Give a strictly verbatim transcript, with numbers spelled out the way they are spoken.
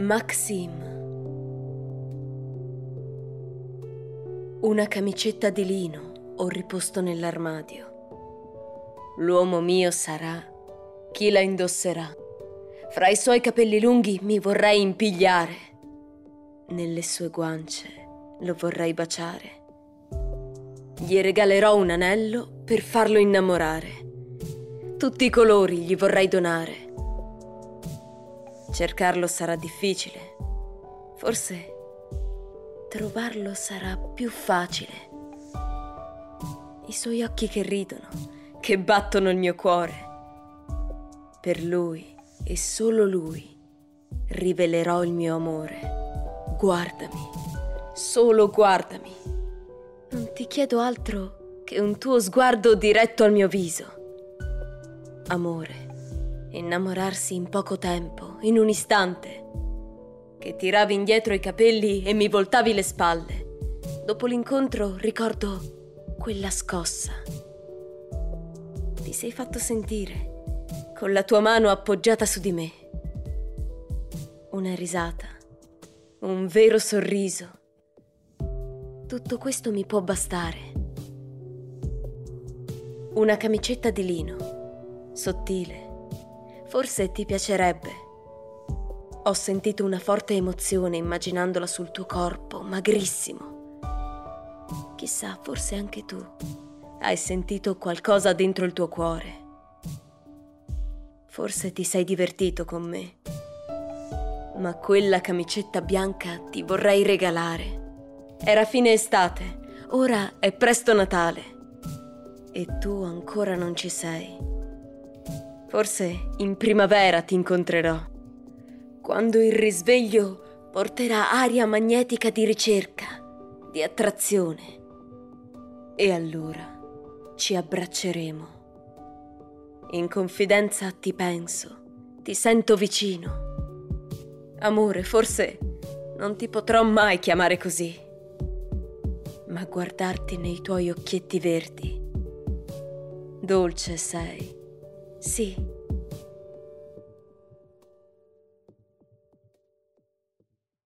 Maxim. Una camicetta di lino ho riposto nell'armadio. L'uomo mio sarà chi la indosserà. Fra i suoi capelli lunghi mi vorrei impigliare. Nelle sue guance lo vorrei baciare. Gli regalerò un anello per farlo innamorare. Tutti i colori gli vorrei donare. Cercarlo sarà difficile. Forse trovarlo sarà più facile. I suoi occhi che ridono, che battono il mio cuore. Per lui e solo lui rivelerò il mio amore. Guardami, solo guardami. Non ti chiedo altro che un tuo sguardo diretto al mio viso. Amore, innamorarsi in poco tempo, in un istante, che tiravi indietro i capelli e mi voltavi le spalle. Dopo l'incontro ricordo quella scossa. Ti sei fatto sentire con la tua mano appoggiata su di me. Una risata, un vero sorriso. Tutto questo mi può bastare. Una camicetta di lino, sottile. Forse ti piacerebbe. Ho sentito una forte emozione immaginandola sul tuo corpo, magrissimo. Chissà, forse anche tu hai sentito qualcosa dentro il tuo cuore. Forse ti sei divertito con me. Ma quella camicetta bianca ti vorrei regalare. Era fine estate, ora è presto Natale. E tu ancora non ci sei. Forse in primavera ti incontrerò, quando il risveglio porterà aria magnetica di ricerca, di attrazione. E allora ci abbracceremo. In confidenza ti penso, ti sento vicino. Amore, forse non ti potrò mai chiamare così, ma guardarti nei tuoi occhietti verdi. Dolce sei. Sì,